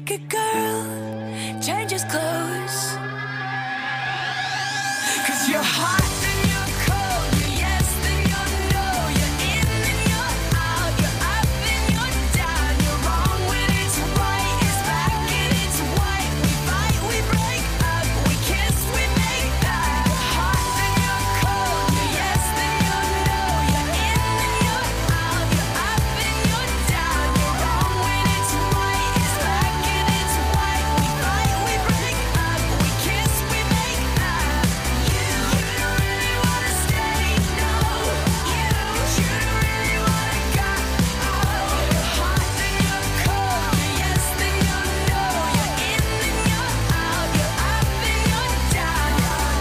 naked girl changes clothes. 'Cause you're hot and you're cold, you're yes then you're no, you're in and you're out, you're up and you're down, you're wrong when it's right, it's black and it's white. We fight, we break up, we kiss, we make up. You're hot and you're cold, you're yes then you're no, you're in and you're out, you're up and you're down, you're wrong when it's right, it's black and it's white. We fight, we break up, we kiss, we make up. You don't really wanna stay, no. You don't really wanna go. You're hot then you're cold, you're yes then you're no, you're in and you're out, you're up and you're down.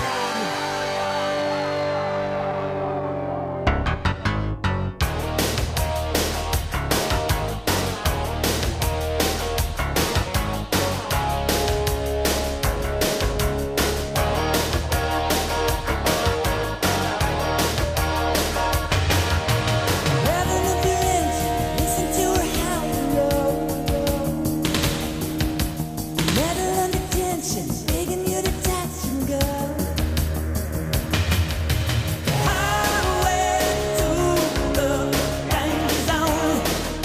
Rather than your engine, listen to her howl and roll. Metal under tension, begging you to touch and go. Highway to the danger zone.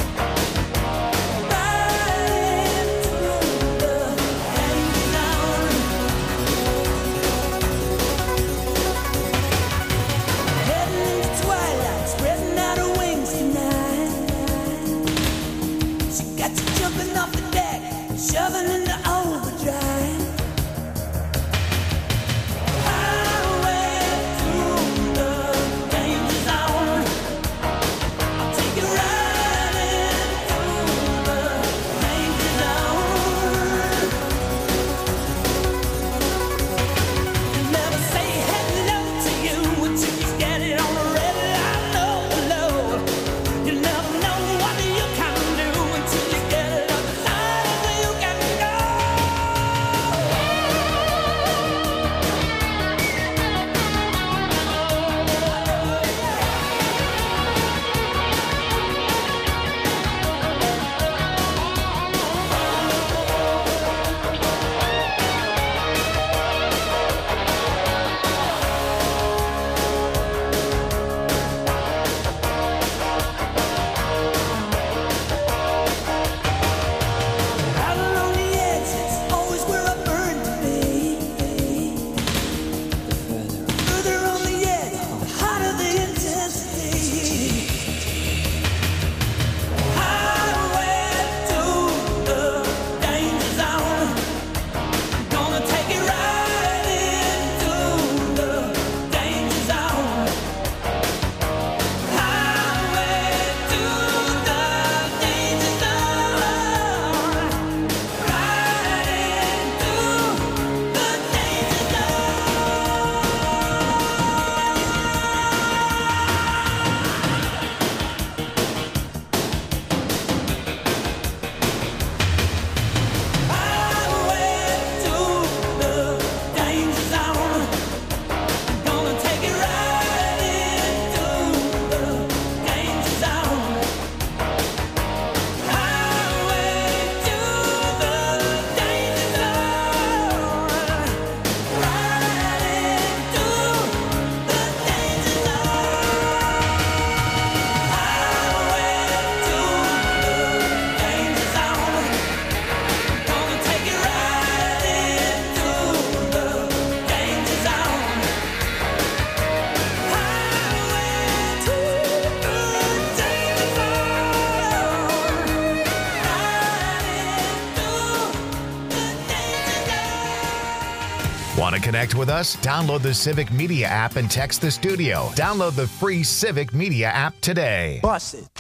Riding through the danger zone. Heading into twilight, spreading out her wings tonight. She got you jumping off the deck, shoving into overdrive. Highway to the danger zone. I'll take you riding through the danger zone. Never say hello to you until you get it on the red line, low. You never know what you can do until you get it on the line where you can go. Out along the edge, it's always where I burn to be. Further on the edge, the hotter the intensity. Highway to the danger zone. Gonna take it right into the danger zone. Highway to the danger zone. Right into the danger Highway to the danger zone. Gonna take it right into the danger zone. Highway to the danger zone. Right into the danger zone. Highway to the danger zone. Gonna take it right into the danger zone. Highway to the danger zone. Want to connect with us? Download the Civic Media app and text the studio. Download the free Civic Media app today. Bust it.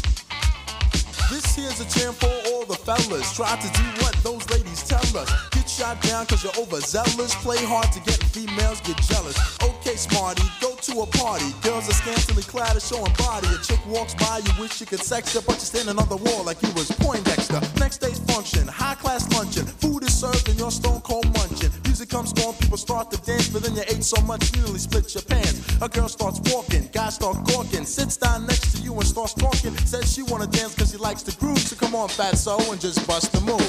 This here's a jam for all the fellas. Try to do what those ladies tell us. Get shot down cause you're overzealous. Play hard to get females, get jealous. Okay, smarty, go to a party. Girls are scantily clad and showing body. A chick walks by, you wish you could sex her, but you're standing on the wall like you was Poindexter. Next day's function, high class luncheon. Food is served and you're stone cold munching. Music comes on, people start to dance, but then you ate so much you nearly split your pants. A girl starts walking, guys start gawking, sits down next to you and starts talking. Says she wanna dance cause she likes the groove, so come on fatso and just bust the move.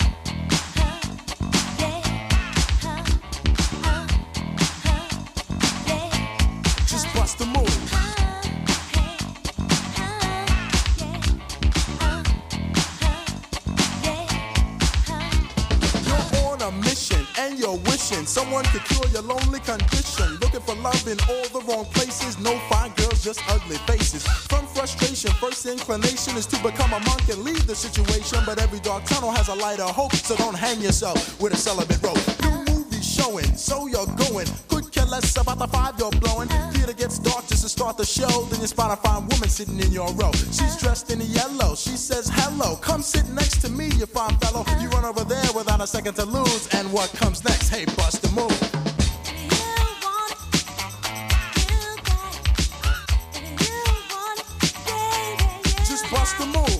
Just bust the move. You're on a mission and you're wishing someone could cure your lonely condition. Looking for love in all the wrong places. No fine girls, just ugly faces. From frustration, first inclination is to become a monk and leave the situation. But every dark tunnel has a light of hope, so don't hang yourself with a celibate rope. New movie showing, so you're going. Could care less about the five you're blowing. Theater gets dark just to start the show. Then you spot a fine woman sitting in your row. She's dressed in yellow. She says hello. Come sit next to me, you fine fellow. You run over there without a second to lose. And what comes next? Hey, bust the move. Just bust the move.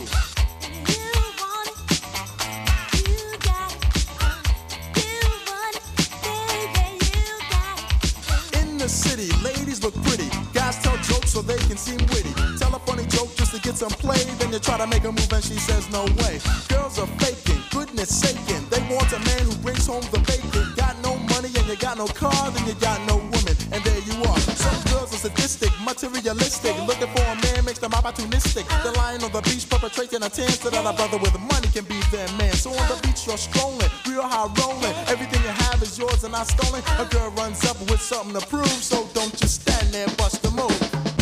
In the city, ladies look pretty. Guys tell jokes so they can seem witty. Tell a funny joke just to get some play. Then you try to make a move and she says no way. Girls are faking, goodness saking. They want a man who brings home the bacon. Got no money and you got no car, then you got no woman. And there you are. Some girls are sadistic, materialistic. Looking for a man makes them opportunistic. They're lying on the beach perpetrating a tan so that a brother with money can be their man. So on the beach you're strolling, real high rolling. Everything you have is yours and not stolen. A girl runs up with something to prove, so don't just stand there, bust the move.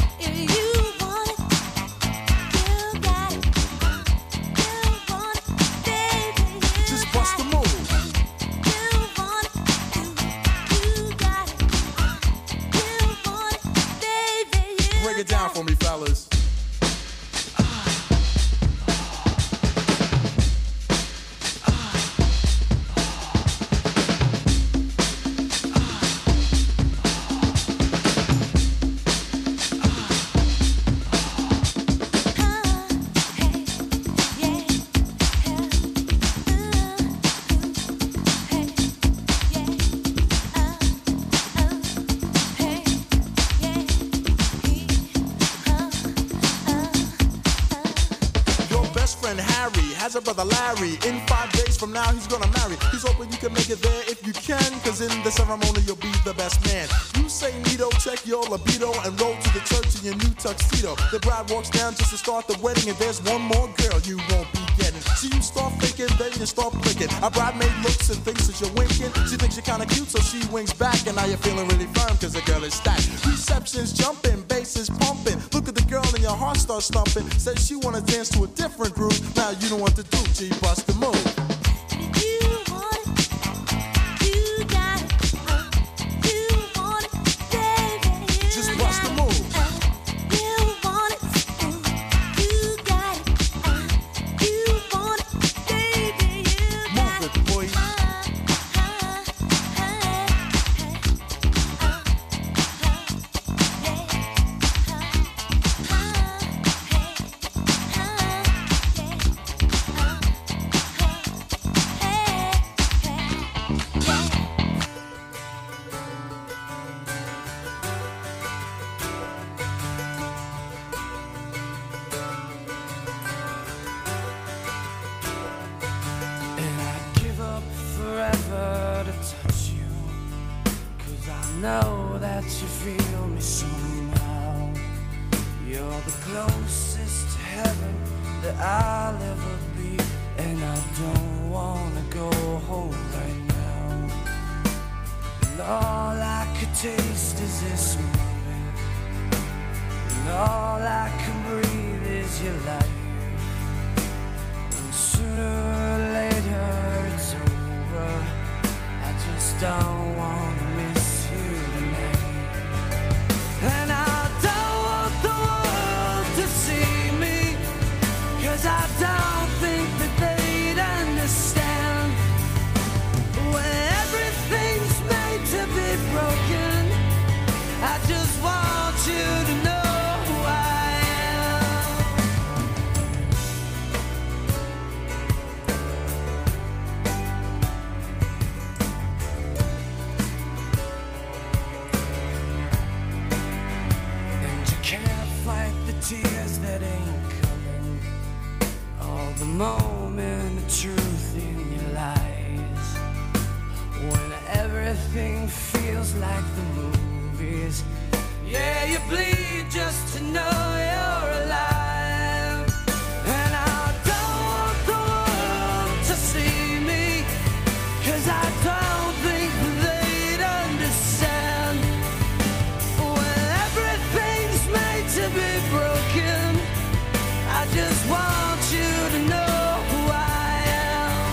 Just bust the move. Break it down for me, fellas. Has a brother Larry. In 5 days from now he's gonna marry. He's hoping you can make it there if you can, cause in the ceremony you'll be the best man. You say neato, check your libido, and roll to the church in your new tuxedo. The bride walks down just to start the wedding, and there's one more girl you won't be getting. So you start thinking, then you start blinking. A bridemaid looks and thinks that you're winking. She thinks you're kinda cute, so she winks back, and now you're feeling really firm cause the girl is stacked. Reception's jumping, bass is pumping. Look at the girl and your heart starts thumping. Says she wanna dance to a different groove. Now you know what to do, G, bust the move. Just bust the move. Move it, boy. Know that you feel me somehow. You're the closest to heaven that I'll ever be, and I don't wanna go home right now. And all I could taste is this moment, and all I can breathe is your life. And sooner or later it's over. I just don't wanna miss you tonight. And I don't want the world to see me, 'cause I don't think that they'd understand when moment of truth in your lies. When everything feels like the movies. Yeah, you bleed just to know you're alive. And I don't want the world to see me, 'cause I don't think they'd understand. When everything's made to be broken, I just want you to know who I am.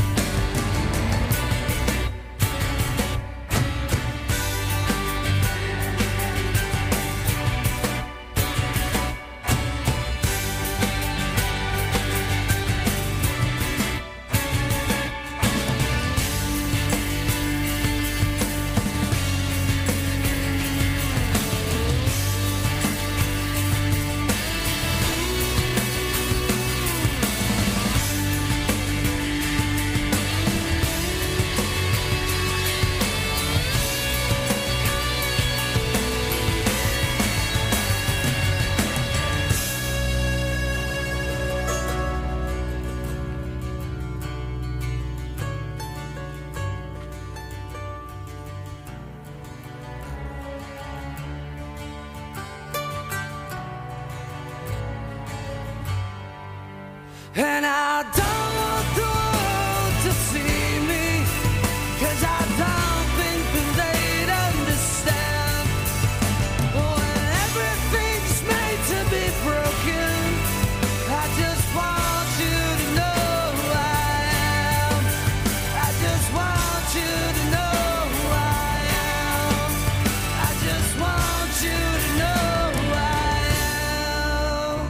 And I don't want the world to see me, 'cause I don't think that they'd understand. When everything's made to be broken, I just want you to know who I am. I just want you to know who I am. I just want you to know who I am.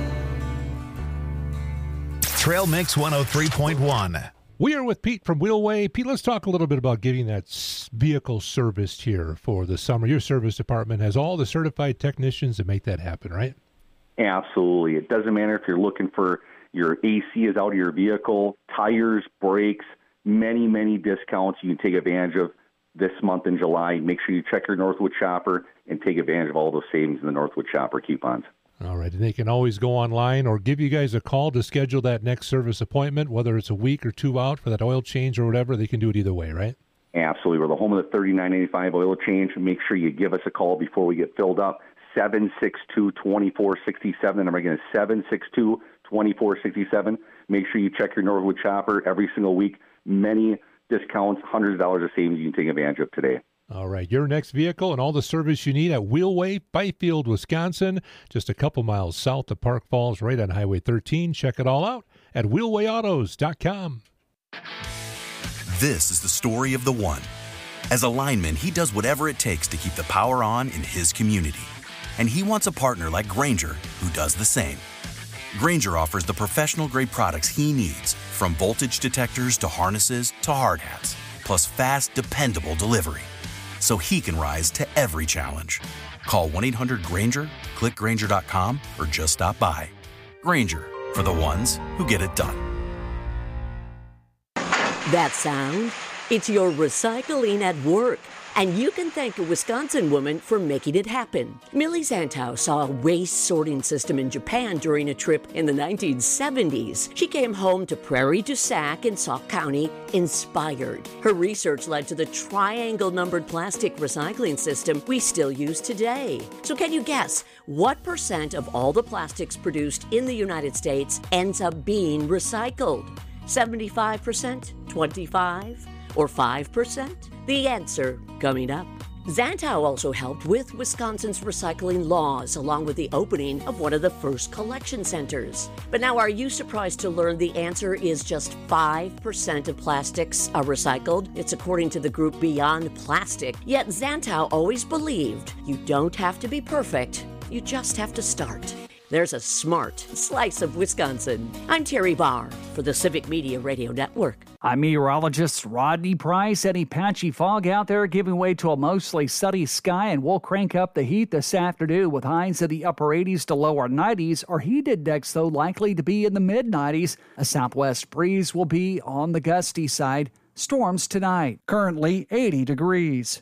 Trail Mix 103.1. We are with Pete from Wheelway. Pete, let's talk a little bit about getting that vehicle serviced here for the summer. Your service department has all the certified technicians that make that happen, right? Absolutely. It doesn't matter if you're looking for your AC is out of your vehicle, tires, brakes, many, many discounts you can take advantage of this month in July. Make sure you check your Northwood Shopper and take advantage of all those savings in the Northwood Shopper coupons. All right, and they can always go online or give you guys a call to schedule that next service appointment, whether it's a week or two out for that oil change or whatever. They can do it either way, right? Absolutely. We're the home of the $39.85 oil change. Make sure you give us a call before we get filled up. 762-2467. And again, 762-2467. Make sure you check your Northwood Shopper every single week. Many discounts, hundreds of dollars of savings you can take advantage of today. All right, your next vehicle and all the service you need at Wheelway, Byfield, Wisconsin, just a couple miles south of Park Falls, right on Highway 13. Check it all out at wheelwayautos.com. This is the story of the one. As a lineman, he does whatever it takes to keep the power on in his community. And he wants a partner like Grainger who does the same. Grainger offers the professional-grade products he needs, from voltage detectors to harnesses to hard hats, plus fast, dependable delivery, so he can rise to every challenge. Call 1-800-GRAINGER, click Grainger.com, or just stop by. Grainger, for the ones who get it done. That sound? It's your recycling at work. And you can thank a Wisconsin woman for making it happen. Millie Zantow saw a waste sorting system in Japan during a trip in the 1970s. She came home to Prairie du Sac in Sauk County inspired. Her research led to the triangle-numbered plastic recycling system we still use today. So can you guess what % of all the plastics produced in the United States ends up being recycled? 75%? 25%? Or 5%? The answer coming up. Zantow also helped with Wisconsin's recycling laws, along with the opening of one of the first collection centers. But now, are you surprised to learn the answer is just 5% of plastics are recycled? It's according to the group Beyond Plastic. Yet Zantow always believed you don't have to be perfect, you just have to start. There's a smart slice of Wisconsin. I'm Terry Barr for the Civic Media Radio Network. I'm meteorologist Rodney Price. Any patchy fog out there giving way to a mostly sunny sky, and we'll crank up the heat this afternoon with highs in the upper 80s to lower 90s. Our heat index, though, likely to be in the mid-90s. A southwest breeze will be on the gusty side. Storms tonight. Currently 80 degrees.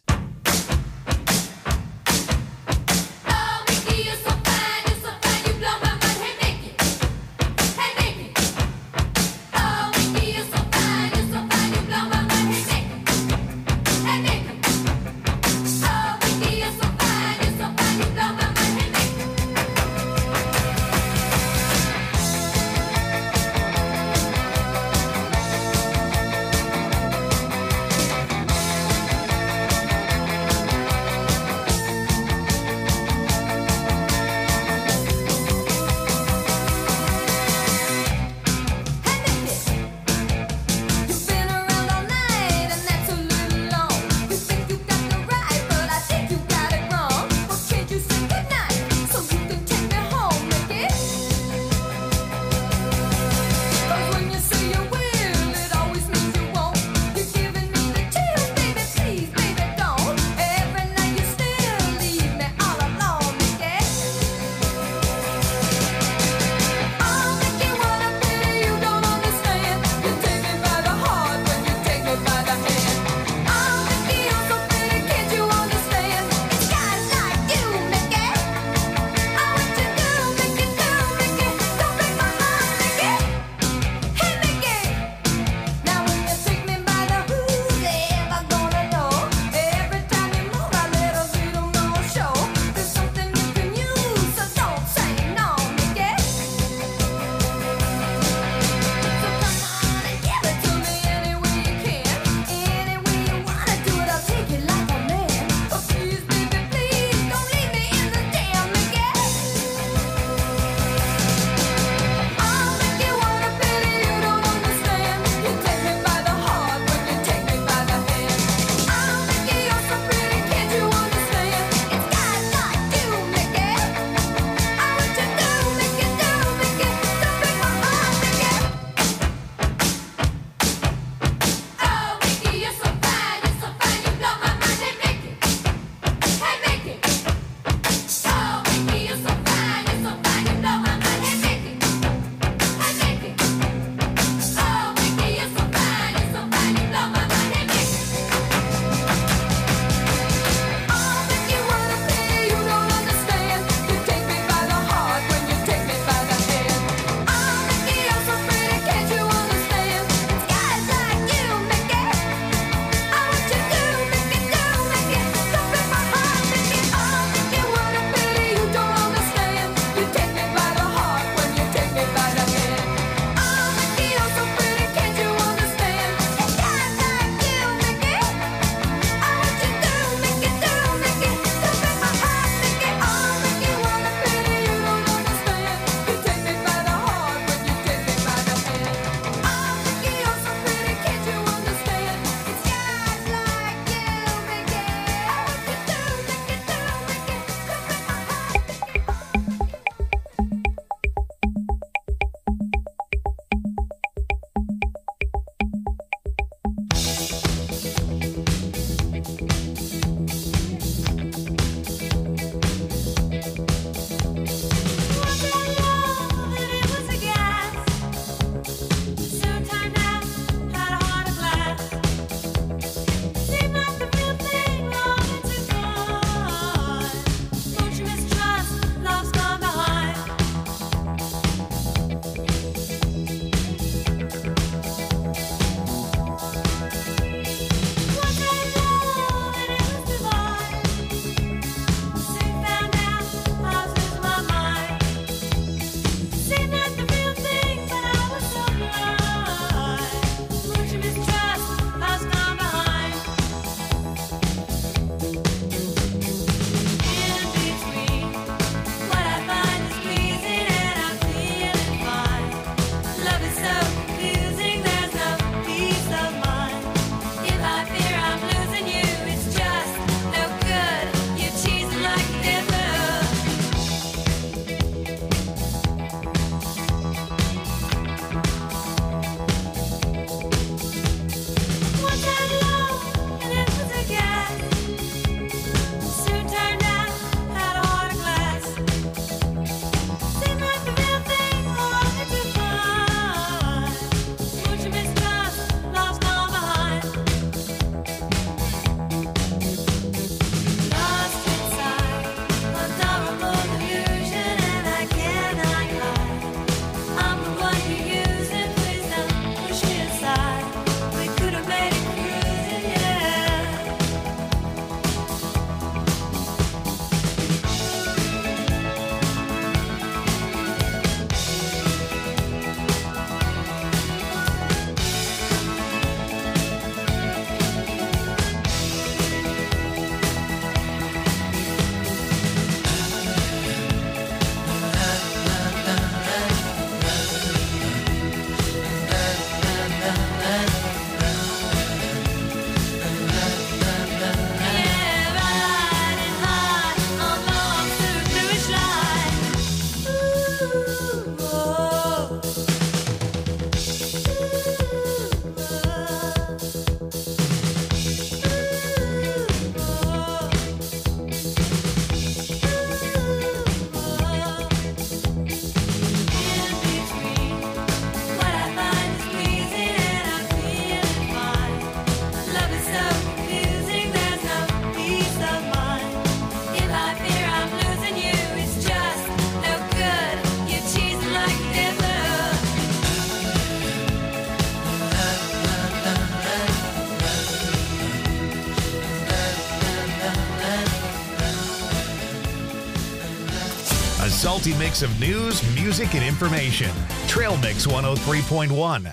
A salty mix of news, music, and information. Trail Mix 103.1.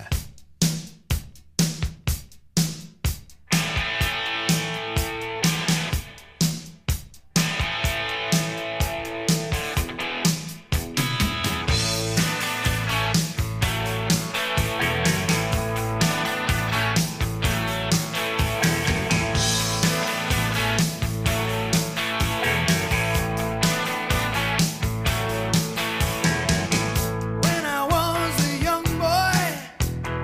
When I was a young boy,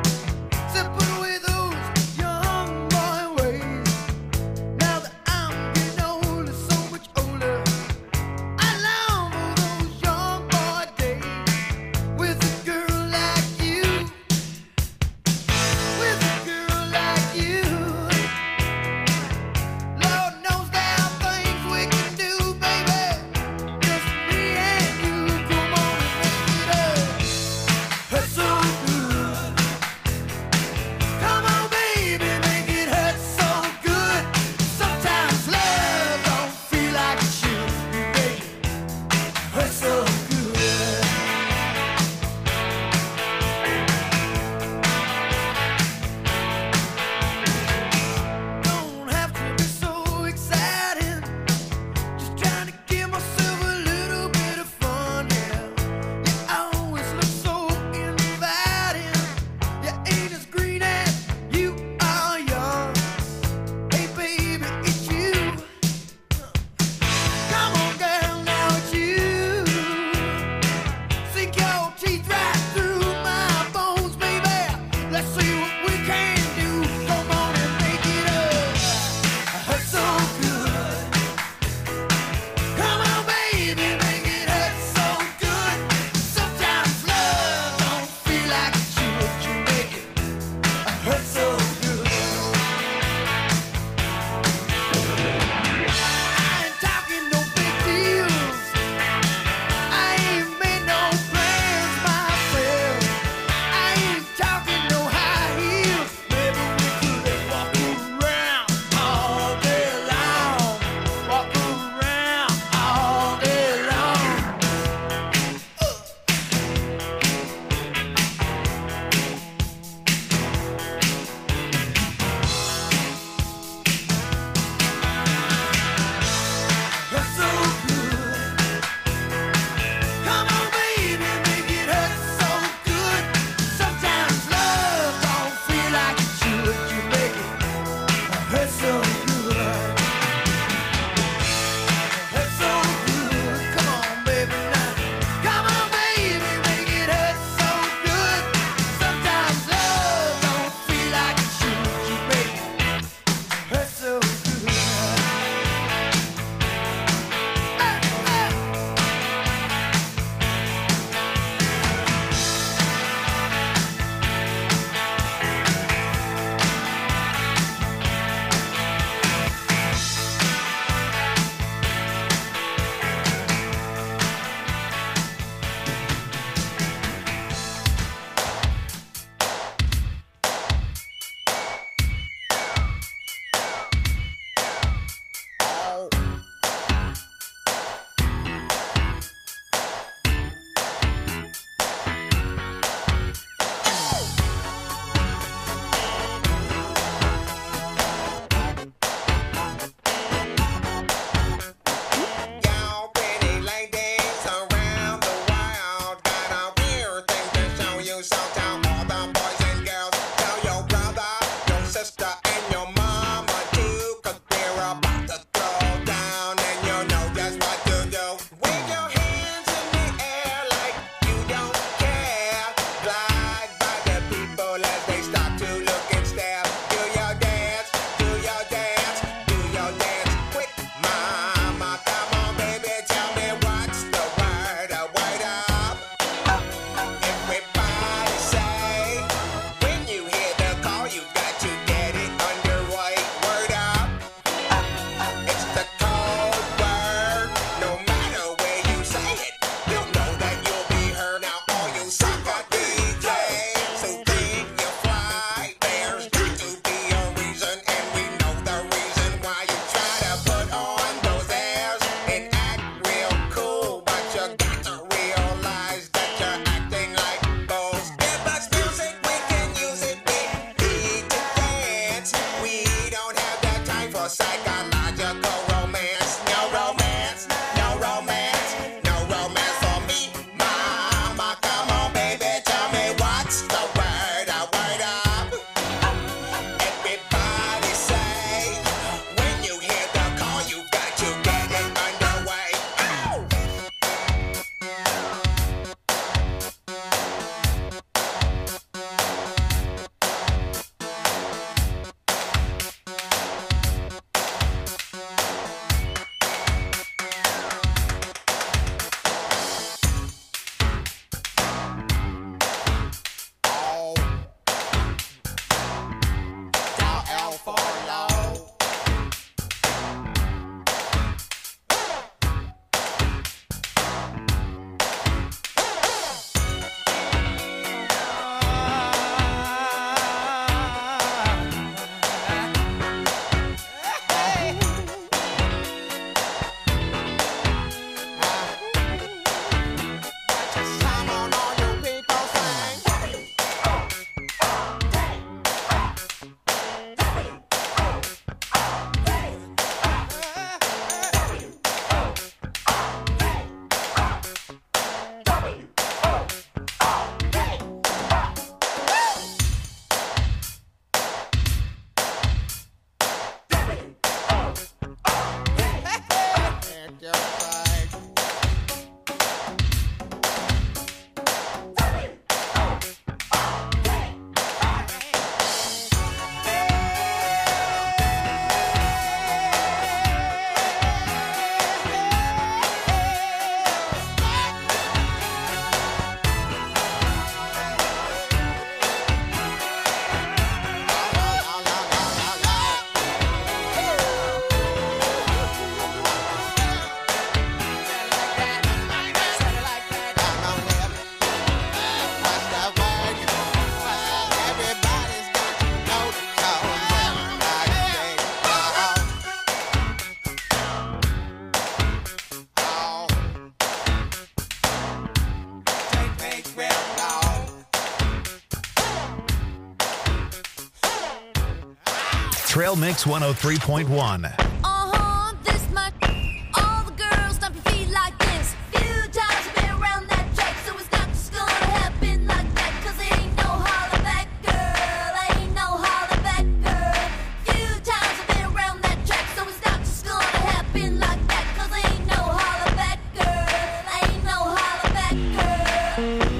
Trail Mix 103.1. This much. All the girls stomp your feet like this. Few times I've been around that track, so it's not just gonna happen like that. 'Cause there ain't no holler back, girl. Ain't no holler back, girl. Few times I've been around that track, so it's not just gonna happen like that. 'Cause there ain't no holler back, girl. Ain't no holler back, girl.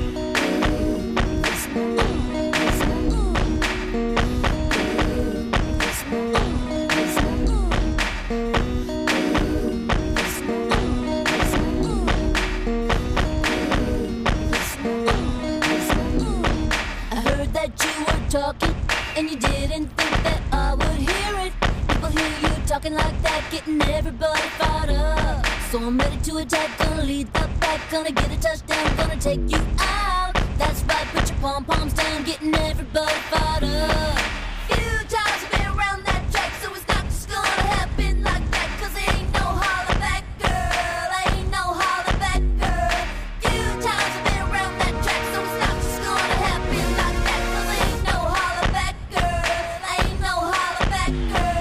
Talking, and you didn't think that I would hear it. People hear you talking like that, getting everybody fired up. So I'm ready to attack, gonna lead the pack, gonna get a touchdown, gonna take you out. That's right, put your pom-poms down, getting everybody fired up. Few times I've been around that track, so it's not just gonna happen like that. 'Cause there ain't no holler back, girl. Ain't no holler back, girl. Few times I've been around that track, so it's not just gonna happen like that. 'Cause there ain't no holler back, girl. Ain't no holler back,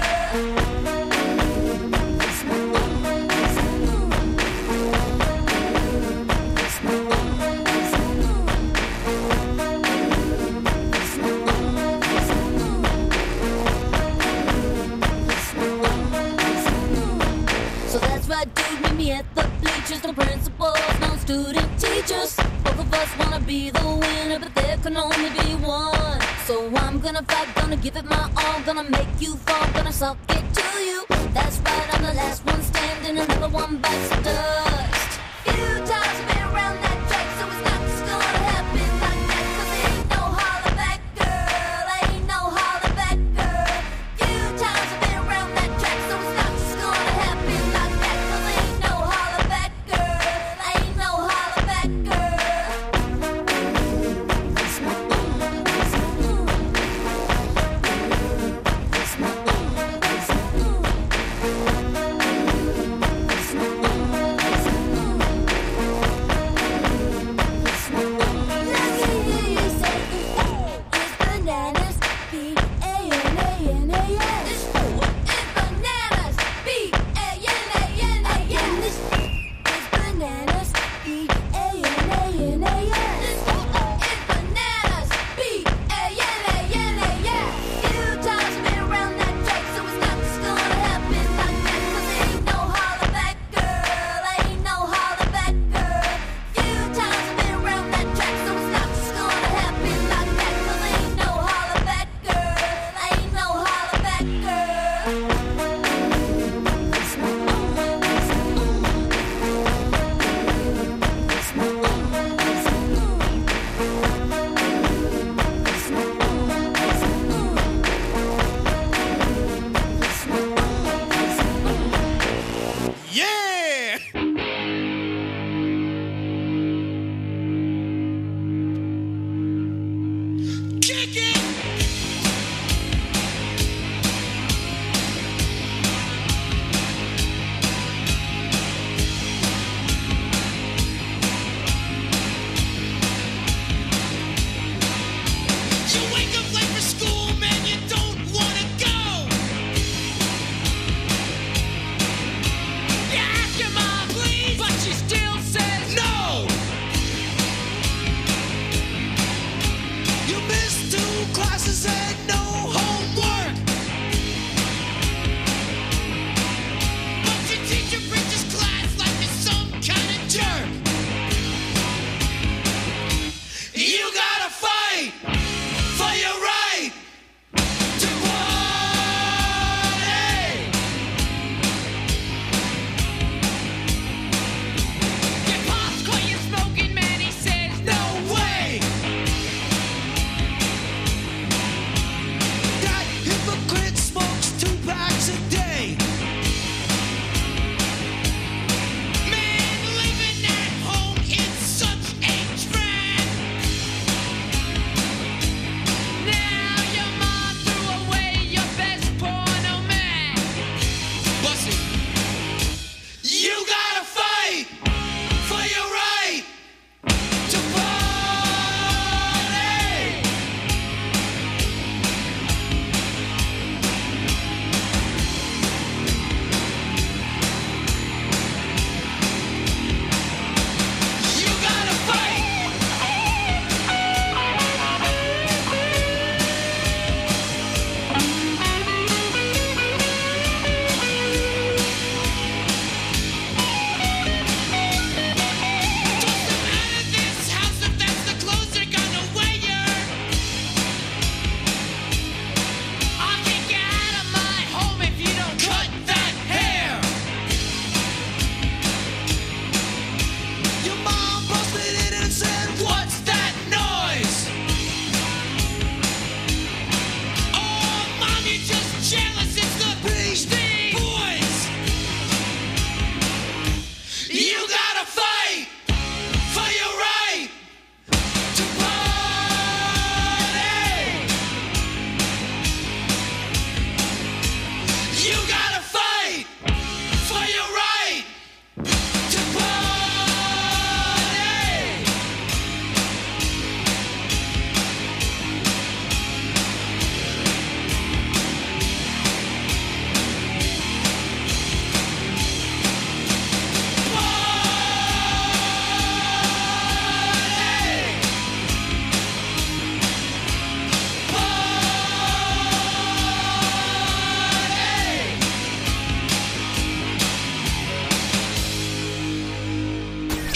So that's right, dude, meet me at the bleachers. No principals, no student teachers. Both of us wanna be the winner, but there can only be one. So I'm gonna fight, gonna give it my all, gonna make you fall, gonna suck it to you. That's right, I'm the last one standing, another one bites the dust. Few times I've been around that track, so it's not just gonna happen like that. 'Cause there ain't no holler back, girl. Ain't no holler back, girl. Few times I've been around that track, so it's not just gonna happen like that. 'Cause there ain't no holler back, girl. Ain't no holler back,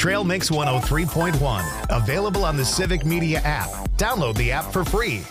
Trail Mix 103.1. Available on the Civic Media app. Download the app for free.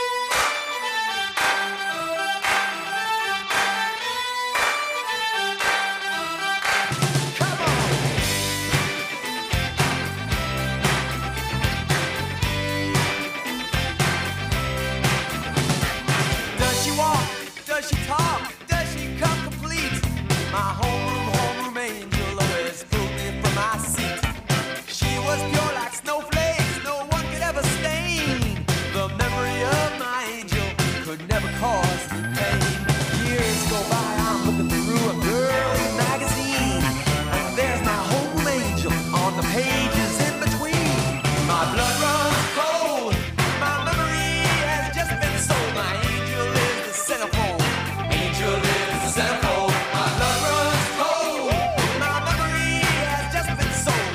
Does she walk? Does she talk? Does she come complete? My homeroom angel always pulled me from my seat. She was pure like snowflakes, no one could ever stain. The memory of my angel could never cause me pain. Years go by, I'm looking through a girly magazine, and there's my homeroom angel on the pages in between. My blood runs cold, my memory has just been sold. My angel is the centerfold, angel is the centerfold. My blood runs cold, my memory has just been sold.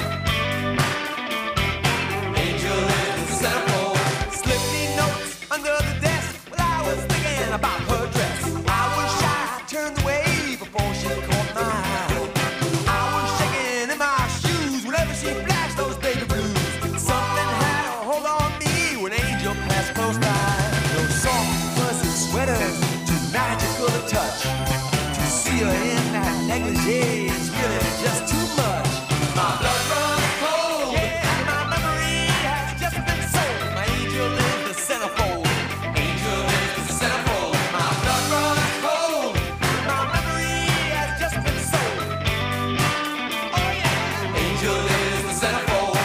Angel is the centerfold. Slip me notes under the desk while I was thinking about her dress. I was shy, I turned away before she caught my eye. I was shaking in my shoes whenever she flashed those baby blues. Something had a hold on me when Angel passed close by. Those soft, fuzzy sweaters, too magical to touch. To see her in that negligee is really just too much. My blood runs cold, and my memory has just been sold. My angel is the centerfold, angel is the centerfold. My blood runs cold, my memory has just been sold. Oh yeah, angel is the centerfold.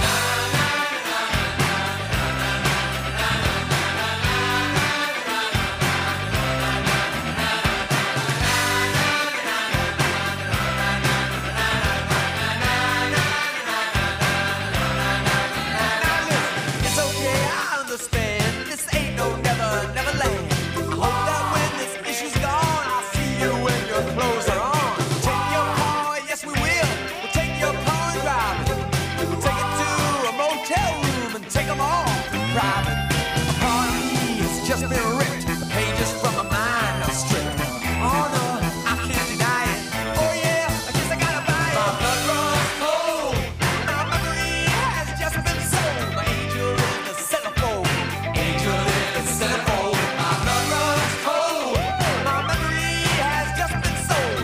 It's okay, I understand. This ain't no never, never land. I hope that when this issue's gone, I'll see you when your clothes are on. Take your car, yes we will. We'll take your car and drive it. We'll take it to a motel room and take them all private. A part of me has just been ripped. The pages from my mind are stripped. Oh no, I can't deny it. Oh yeah, I guess I gotta buy it. My blood runs cold. My memory has just been sold. My angel is the centerfold. Angel is the centerfold. My blood runs cold. My memory has just been sold.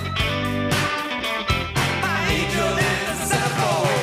My angel is the centerfold.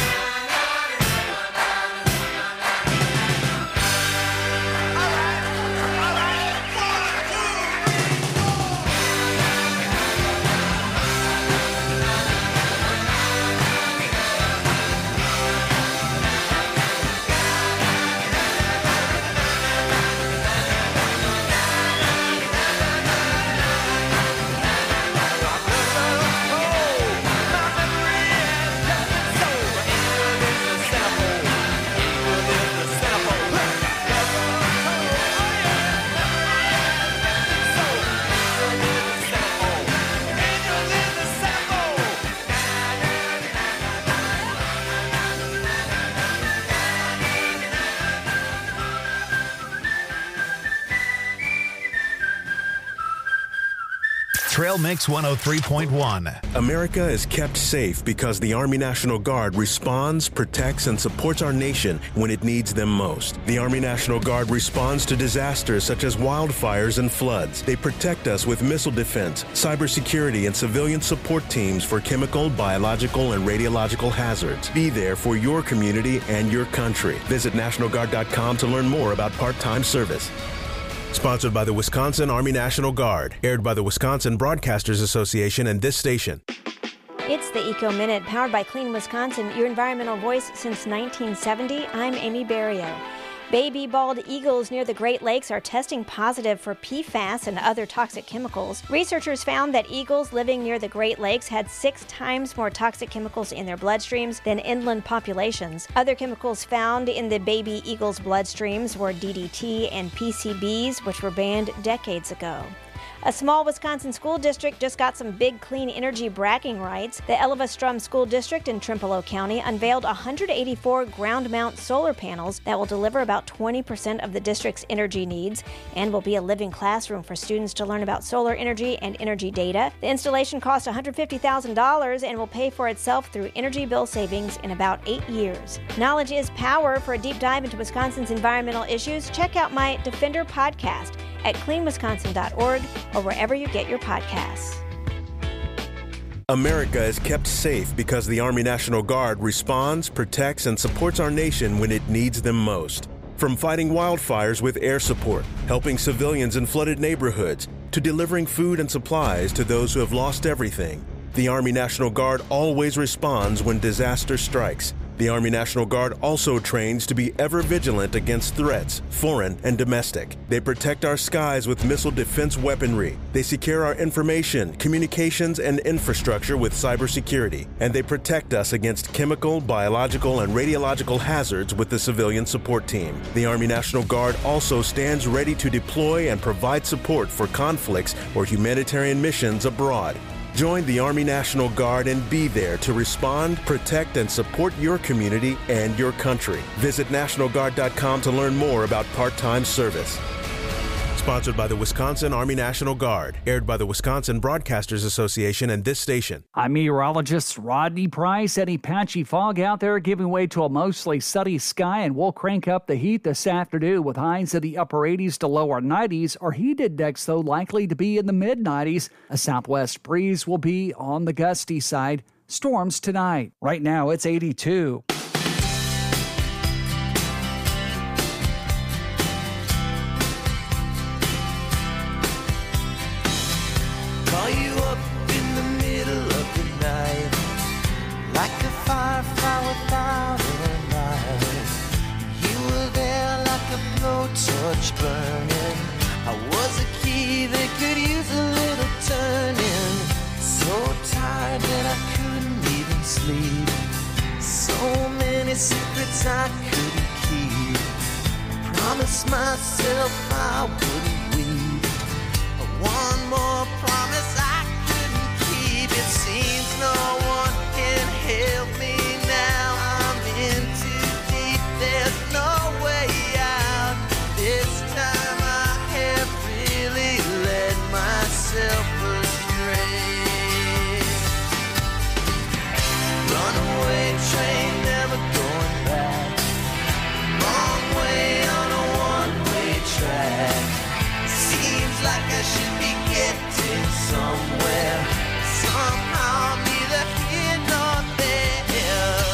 Trail Mix 103.1. America is kept safe because the Army National Guard responds, protects, and supports our nation when it needs them most. The Army National Guard responds to disasters such as wildfires and floods. They protect us with missile defense, cybersecurity, and civilian support teams for chemical, biological, and radiological hazards. Be there for your community and your country. Visit NationalGuard.com to learn more about part-time service. Sponsored by the Wisconsin Army National Guard. Aired by the Wisconsin Broadcasters Association and this station. It's the Eco Minute, powered by Clean Wisconsin, your environmental voice since 1970. I'm Amy Barrio. Baby bald eagles near the Great Lakes are testing positive for PFAS and other toxic chemicals. Researchers found that eagles living near the Great Lakes had 6 times more toxic chemicals in their bloodstreams than inland populations. Other chemicals found in the baby eagles' bloodstreams were DDT and PCBs, which were banned decades ago. A small Wisconsin school district just got some big clean energy bragging rights. The Elva-Strum School District in Trimolo County unveiled 184 ground-mount solar panels that will deliver about 20% of the district's energy needs and will be a living classroom for students to learn about solar energy and energy data. The installation cost $150,000 and will pay for itself through energy bill savings in about 8 years. Knowledge is power. For a deep dive into Wisconsin's environmental issues, check out my Defender podcast at cleanwisconsin.org or wherever you get your podcasts. America is kept safe because the Army National Guard responds, protects, and supports our nation when it needs them most. From fighting wildfires with air support, helping civilians in flooded neighborhoods, to delivering food and supplies to those who have lost everything, the Army National Guard always responds when disaster strikes. The Army National Guard also trains to be ever vigilant against threats, foreign and domestic. They protect our skies with missile defense weaponry. They secure our information, communications, and infrastructure with cybersecurity. And they protect us against chemical, biological, and radiological hazards with the civilian support team. The Army National Guard also stands ready to deploy and provide support for conflicts or humanitarian missions abroad. Join the Army National Guard and be there to respond, protect, and support your community and your country. Visit NationalGuard.com to learn more about part-time service. Sponsored by the Wisconsin Army National Guard. Aired by the Wisconsin Broadcasters Association and this station. I'm meteorologist Rodney Price. Any patchy fog out there giving way to a mostly sunny sky, and we'll crank up the heat this afternoon with highs in the upper 80s to lower 90s. Our heat index, though, likely to be in the mid-90s. A southwest breeze will be on the gusty side. Storms tonight. Right now, it's 82. Call you up in the middle of the night, like a firefly without a light. You were there like a blowtorch burning. I was a key that could use a little turning. So tired that I couldn't even sleep. So many secrets I couldn't keep. I promised myself I wouldn't weep. One more promise I couldn't keep. It seems no one can help me now. I'm in too deep, there's no way out. This time I have really led myself astray. Runaway train, never going back. Wrong way on a one-way track. Seems like I should be getting somewhere. Somehow I'm neither here nor there.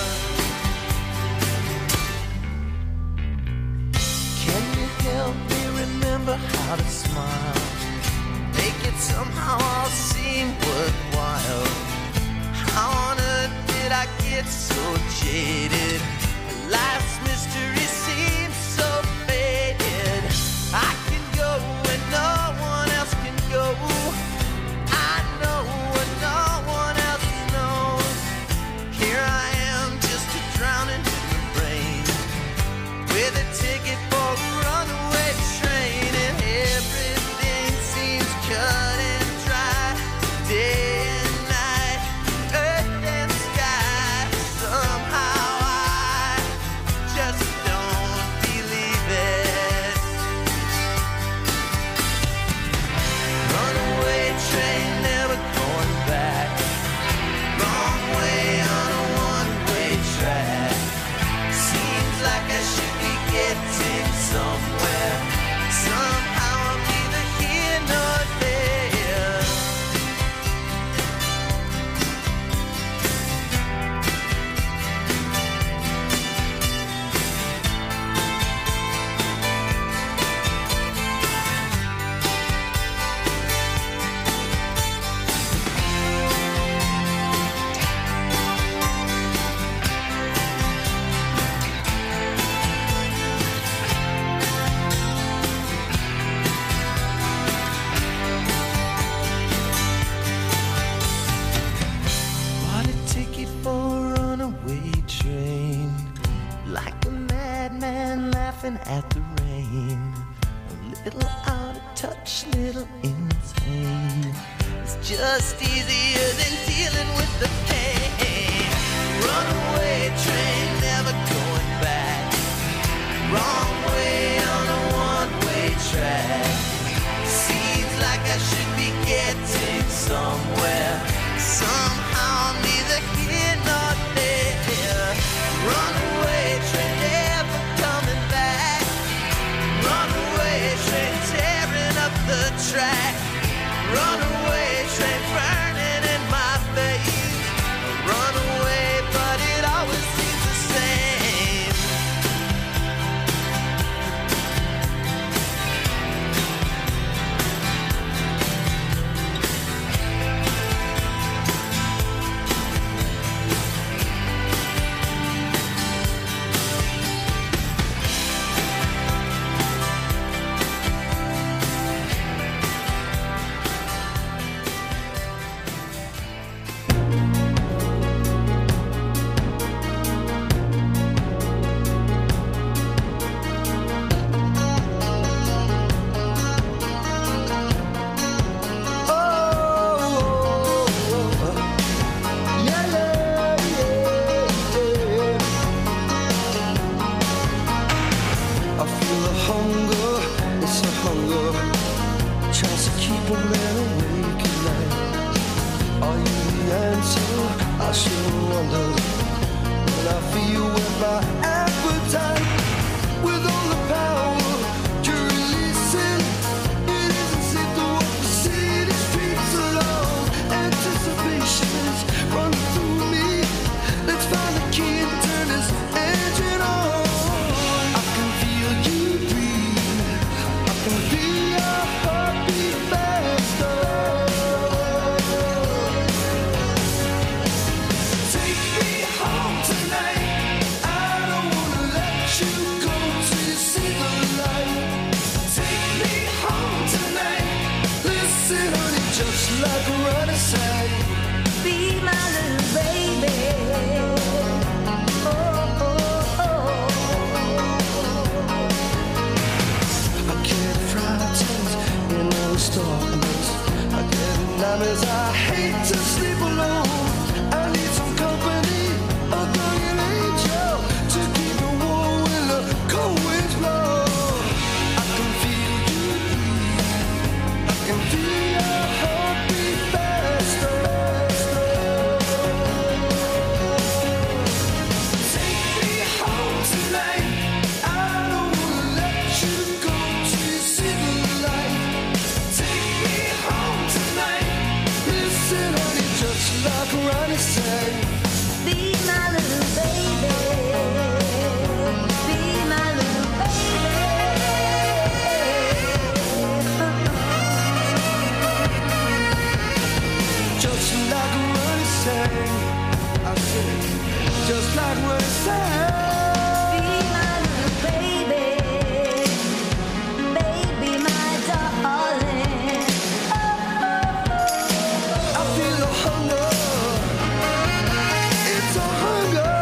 Can you help me remember how to smile? Make it somehow all seem worthwhile. How on earth did I get so jaded? Life's mystery seems so faded. I can go where no one else can go. I know what no one else knows. Here I am, just a drowning in the rain, with a ticket for a runaway train, and everything seems cut and dry. Day and night, earth and sky. Somehow I just don't believe it. Runaway train, never going back. Wrong way on a one-way track. Seems like I should be getting somewhere. Somehow I'm neither here nor there. Bought a ticket for a runaway train, like a madman laughing at the rain. A little out of touch, little insane. It's just easier than dealing with the pain. Runaway train, never going back. Wrong way on a one-way track. Seems like I should be getting somewhere. Somehow I'm neither here nor there. Runaway train, never coming back. Runaway train, tearing up the track. Runaway train, burning in my face. Runaway, but it always seems the same. I feel the hunger, it's a hunger. Tries to keep a man awake at night. Are you the answer? I still wonder. When I feel with my appetite, with all the power you're releasing, it isn't safe to walk the city streets alone. Anticipation's running through me. Let's find the key and turn this engine on. I can feel you breathe. I can feel your heartbeat faster. Take me home tonight. I don't wanna let you go till you see the light. Take me home tonight. Listen, honey, just like a running side. Be my little baby. Oh, oh, oh. I get frightened in those darkness. I get nightmares. I hate to sleep alone. I need some company, a guardian angel to keep me warm when the cold winds blow. I can feel you breathe. I can feel your heartbeat faster. Take me home tonight. I don't wanna let you go till you see the light. Take me home tonight. Listen, honey, just like Ronnie said. Be my little baby. Be my little baby. Just like Ronnie said. I said, just like Ronnie said. Be my little baby. Baby, my darling. I feel the hunger. It's a hunger.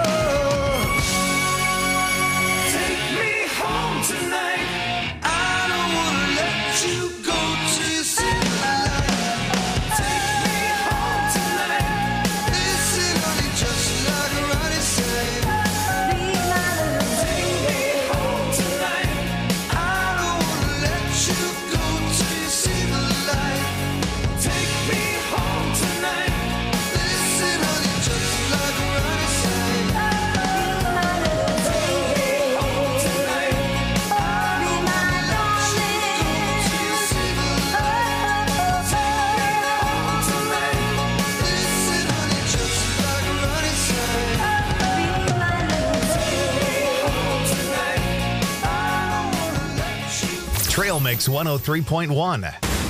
Take me home tonight. I don't wanna let you go till you see the light. Take me home tonight. Listen, honey, just like Ronnie said. Be my little baby. Take me home tonight. I don't wanna let you go till you see the light. Take me home tonight. Listen, honey, just like Ronnie said. Be my little baby. Take me home tonight. Be my darling. Till you see the light. Take me home tonight. Listen, honey, just like Ronnie said. Be my little baby. Home tonight. I don't wanna let you. Trail Mix 103.1.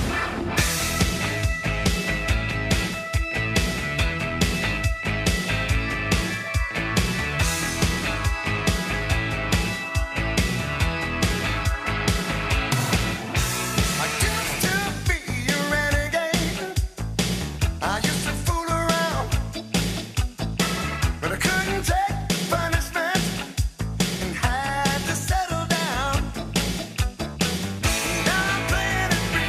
I used to be a renegade. I used to fool around, but I couldn't take punishment and had to settle down. Now I'm playing it free.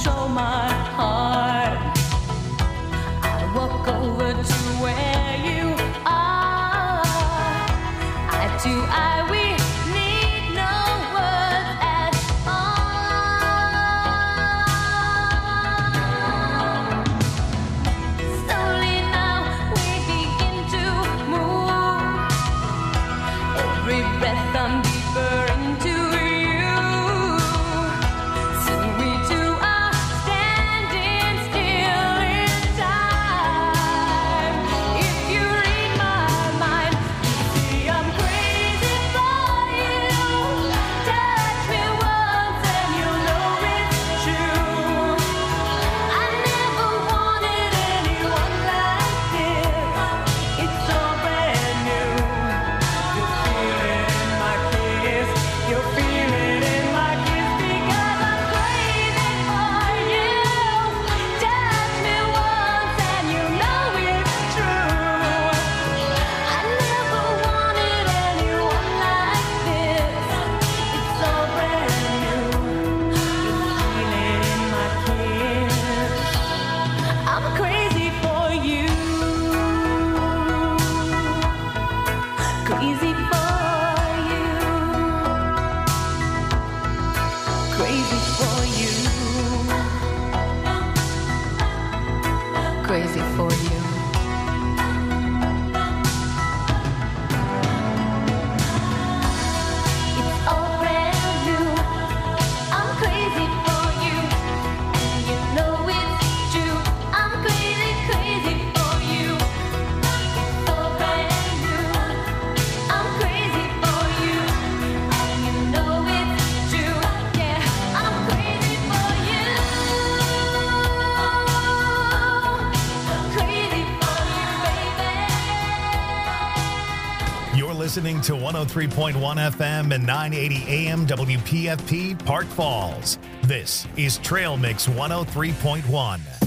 control my heart. I walk over to where you are. Eye to eye, we need no words at all. Slowly now we begin to move. Every breath I'm deeper into you. Soon we two are standing still in time. If you read my mind, you see I'm crazy for you. Touch me once and you'll know it's true. I never wanted anyone like this. It's all brand new. You feel it in my kiss. You feel it in my kiss because I'm crazy for you. Touch me once and you know it's true. I never wanted anyone like this. It's all brand new. You feel it in my kiss. I'm crazy for you. Crazy for you. Crazy for you. Crazy for you. It's all brand new. I'm crazy for you. And you know it's true. I'm crazy, crazy for you. It's all brand new. I'm crazy for you. And you know it's true. Yeah, I'm crazy for you. Crazy for you, baby. You're listening to 103.1 FM and 980 AM WPFP Park Falls. This is Trail Mix 103.1.